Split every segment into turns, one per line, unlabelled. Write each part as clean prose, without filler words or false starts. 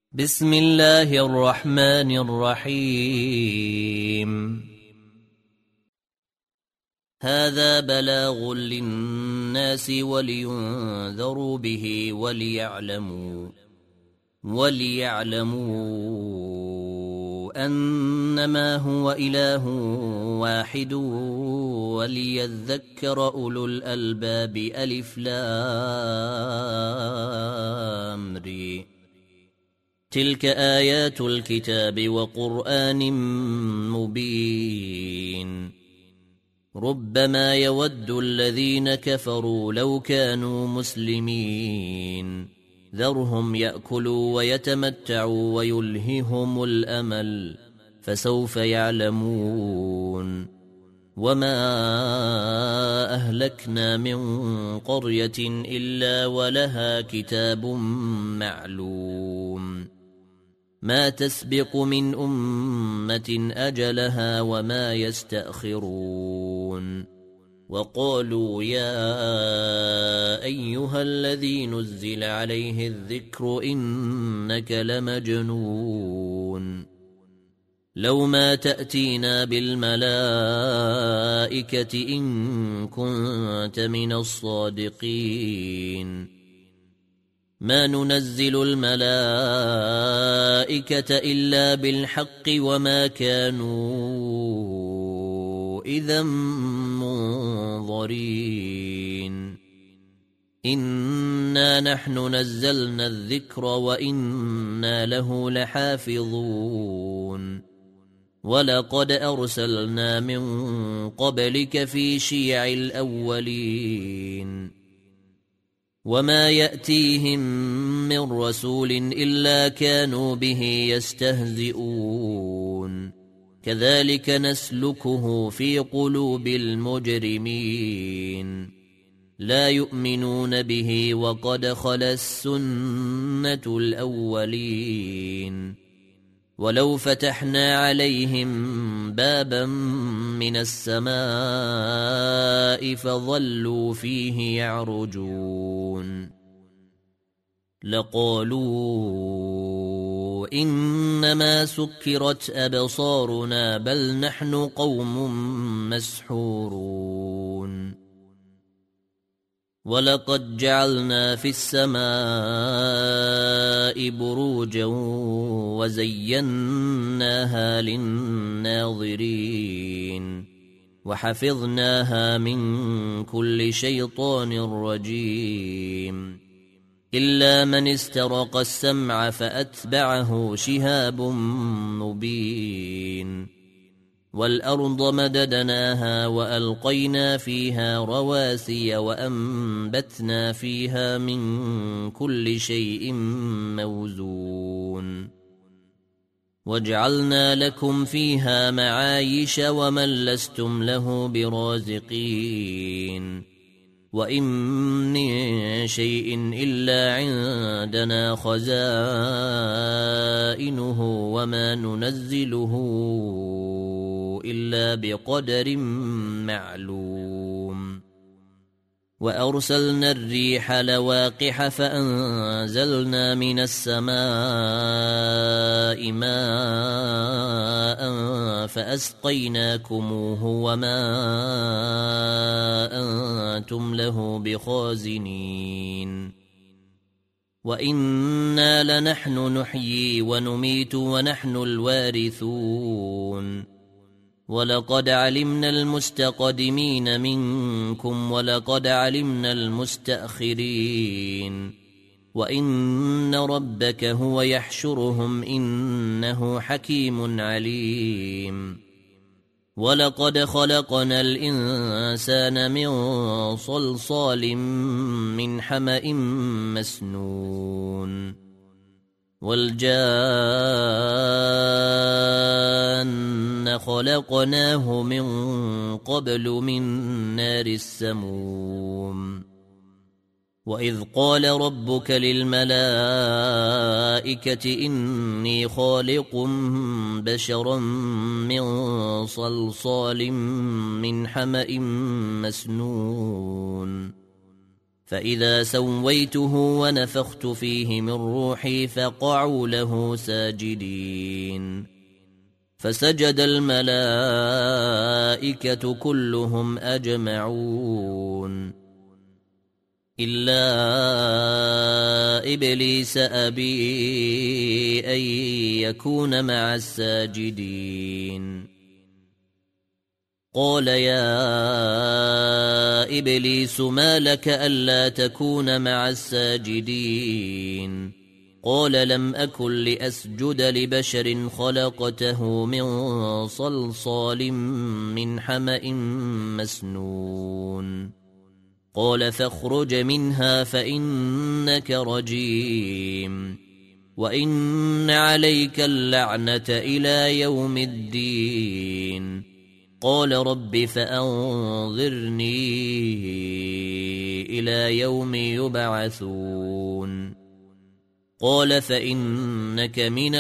بسم الله الرحمن الرحيم. هذا بلاغ للناس ولينذروا به وليعلموا أنما هو إله واحد وليذكر أولو الألباب. ألف لام ر. تلك آيات الكتاب وقرآن مبين. ربما يود الذين كفروا لو كانوا مسلمين. ذرهم يأكلوا ويتمتعوا ويلههم الأمل فسوف يعلمون. وما أهلكنا من قرية إلا ولها كتاب معلوم. ما تسبق من أمة أجلها وما يستأخرون. وقالوا يا أيها الذي نزل عليه الذكر إنك لمجنون. لو ما تأتينا بالملائكة إن كنت من الصادقين. ما ننزل الملائكة إلا بالحق وما كانوا إذا منظرين. إنا نحن نزلنا الذكر وإنا له لحافظون. ولقد أرسلنا من قبلك في شيع الأولين. وما يأتيهم من رسول إلا كانوا به يستهزئون. كذلك نسلكه في قلوب المجرمين. لا يؤمنون به وقد خلت السنة الأولين. ولو فتحنا عليهم بابا من السماء فظلوا فيه يعرجون لقالوا إنما سكرت أبصارنا بل نحن قوم مسحورون. ولقد جعلنا في السماء بروجا وزيناها للناظرين وحفظناها من كل شيطان رجيم. إلا من استرق السمع فأتبعه شهاب مبين. والأرض مددناها وألقينا فيها رواسي وأنبتنا فيها من كل شيء موزون. وجعلنا لكم فيها معايش ومن لستم له برازقين. وإن من شيء إلا عندنا خزائنه وما ننزله إلا بقدر معلوم. وأرسلنا الريح لواقح فأنزلنا من السماء ماء فأسقيناكموه وما أنتم له بخازنين. وإنا لنحن نحيي ونميت ونحن الوارثون. ولقد علمنا المستقدمين منكم ولقد علمنا المستأخرين. وإن ربك هو يحشرهم إنه حكيم عليم. ولقد خلقنا الإنسان من صلصال من حمأ مسنون. والجان خلقناه من قبل من نار السموم. وإذ قال ربك للملائكة إني خالق بشرا من صلصال من حمأ مسنون. فإذا سويته ونفخت فيه من روحي فقعوا له ساجدين فسجد الملائكة كلهم أجمعون إلا إبليس أبي أن يكون مع الساجدين قال يا إبليس ما لك ألا تكون مع الساجدين قال لم أكن لأسجد لبشر خلقته من صلصال من حمأ مسنون قال فاخرج منها فإنك رجيم وإن عليك اللعنة إلى يوم الدين قال رب فأنظرني إلى يوم يبعثون قال فإنك من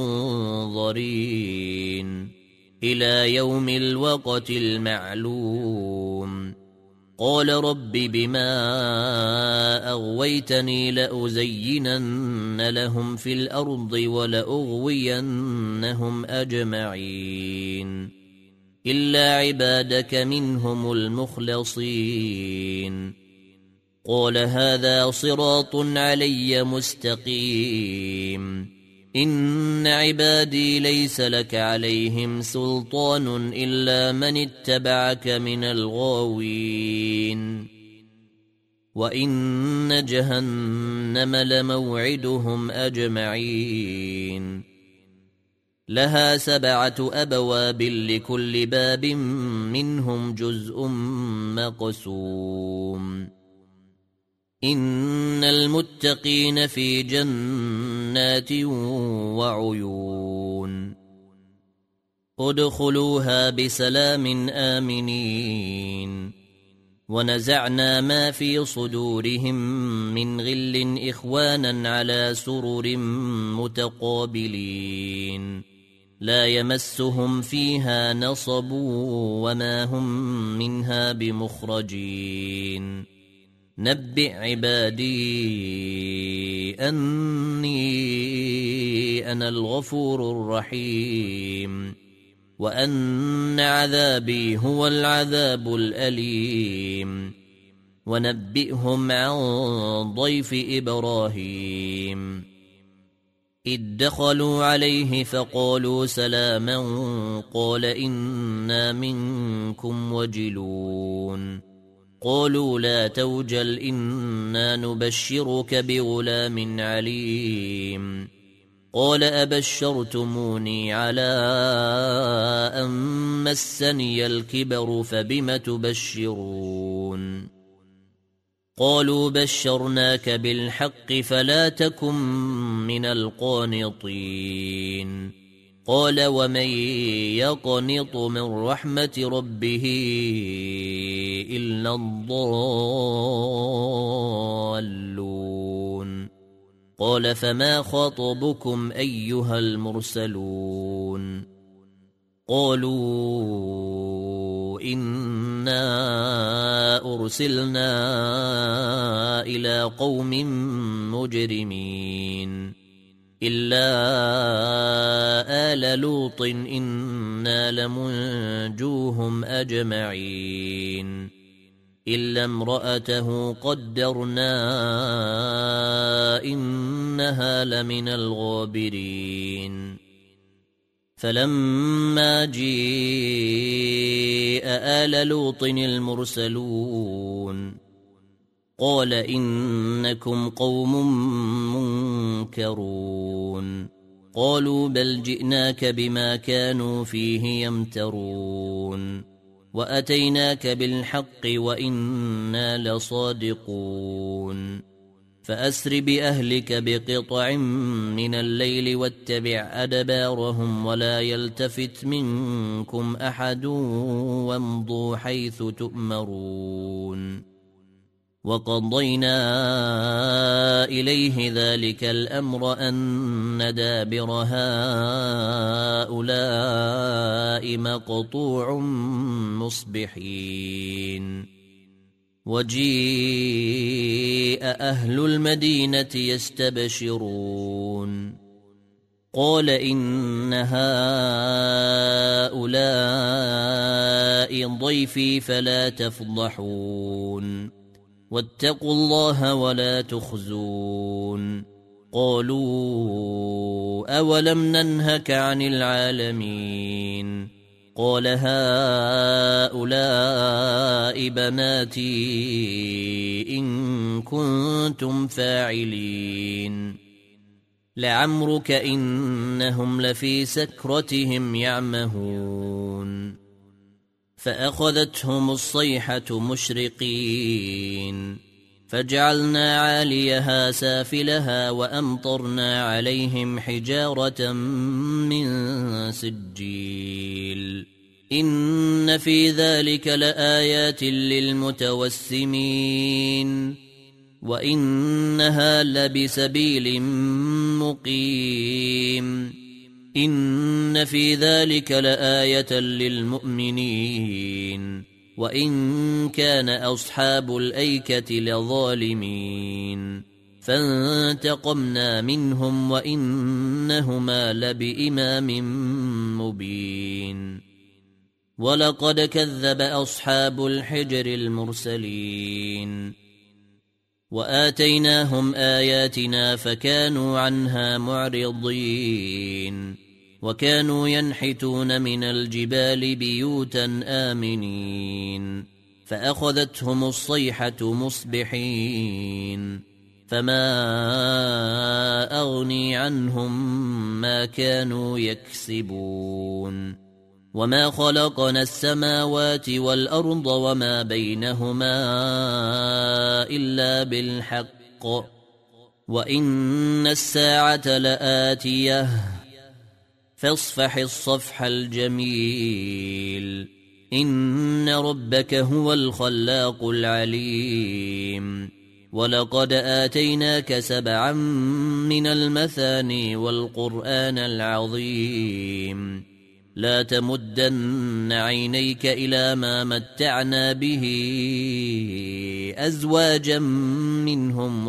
المنظرين إلى يوم الوقت المعلوم قال رب بما أغويتني لأزينن لهم في الأرض ولأغوينهم أجمعين إلا عبادك منهم المخلصين قال هذا صراط علي مستقيم إن عبادي ليس لك عليهم سلطان إلا من اتبعك من الغاوين وإن جهنم لموعدهم أجمعين لها 7 أبواب لكل باب منهم جزء مقسوم إن المتقين في جنات وعيون ادخلوها بسلام آمنين ونزعنا ما في صدورهم من غل إخوانا على سرر متقابلين لا يمسهم فيها نصب وما هم منها بمخرجين نبئ عبادي أني أنا الغفور الرحيم وأن عذابي هو العذاب الأليم ونبئهم عن ضيف إبراهيم إذ دخلوا عليه فقالوا سلاما قال إنا منكم وجلون قالوا لا توجل إنا نبشرك بغلام عليم قال أبشرتموني على أن مسني الكبر فبم تبشرون قالوا بشرناك بالحق فلا تكن من القانطين قال ومن يقنط من رحمة ربه إلا الضالون قال فما خطبكم أيها المرسلون قالوا إنا أرسلنا إلى قوم مجرمين إلا آل لوط إنا لمنجوهم أجمعين إلا امرأته قدرنا إنها لمن الغابرين فلما جيء آل لوط المرسلون قال إنكم قوم منكرون قالوا بل جئناك بما كانوا فيه يمترون وأتيناك بالحق وإنا لصادقون فأسر بأهلك بقطع من الليل واتبع أدبارهم ولا يلتفت منكم أحد وامضوا حيث تؤمرون وقضينا إليه ذلك الأمر أن دابر هؤلاء مقطوع مصبحين وجيء أهل المدينة يستبشرون قال إن هؤلاء ضيفي فلا تفضحون واتقوا الله ولا تخزون قالوا أولم ننهك عن العالمين قال هؤلاء بناتي إن كنتم فاعلين لعمرك إنهم لفي سكرتهم يعمهون فأخذتهم الصيحة مشرقين فجعلنا عاليها سافلها وأمطرنا عليهم حجارة من سجيل إن في ذلك لآيات للمتوسمين وإنها لبسبيل مقيم إن في ذلك لآية للمؤمنين وإن كان أصحاب الأيكة لظالمين فانتقمنا منهم وإنهما لبإمام مبين ولقد كذب أصحاب الحجر المرسلين وآتيناهم آياتنا فكانوا عنها معرضين وكانوا ينحتون من الجبال بيوتا آمنين فأخذتهم الصيحة مصبحين فما أغني عنهم ما كانوا يكسبون وما خلقنا السماوات والأرض وما بينهما إلا بالحق وإن الساعة لآتية فاصفح الصفح الجميل إن ربك هو الخلاق العليم ولقد آتيناك 7 من المثاني والقرآن العظيم لا تمدن عينيك إلى ما متعنا به أزواجا منهم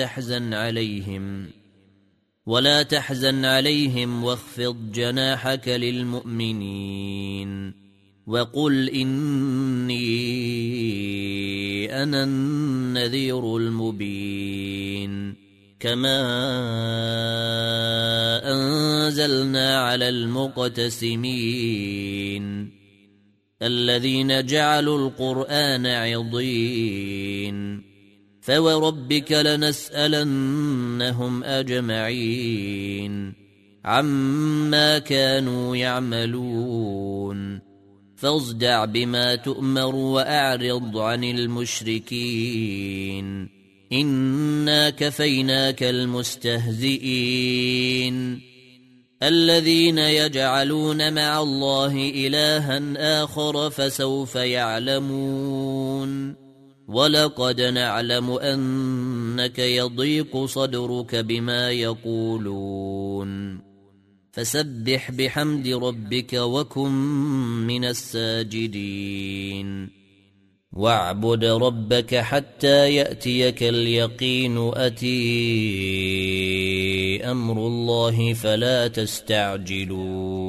ولا تحزن عليهم واخفض جناحك للمؤمنين وقل إني أنا النذير المبين كما أنزلنا على المقتسمين الذين جعلوا القرآن عضين فوربك لنسألنهم أجمعين عما كانوا يعملون فاصدع بما تؤمر وأعرض عن المشركين إنا كفيناك المستهزئين الذين يجعلون مع الله إلها آخر فسوف يعلمون ولقد نعلم أنك يضيق صدرك بما يقولون فسبح بحمد ربك وكن من الساجدين واعبد ربك حتى يأتيك اليقين أتي أمر الله فلا تستعجلون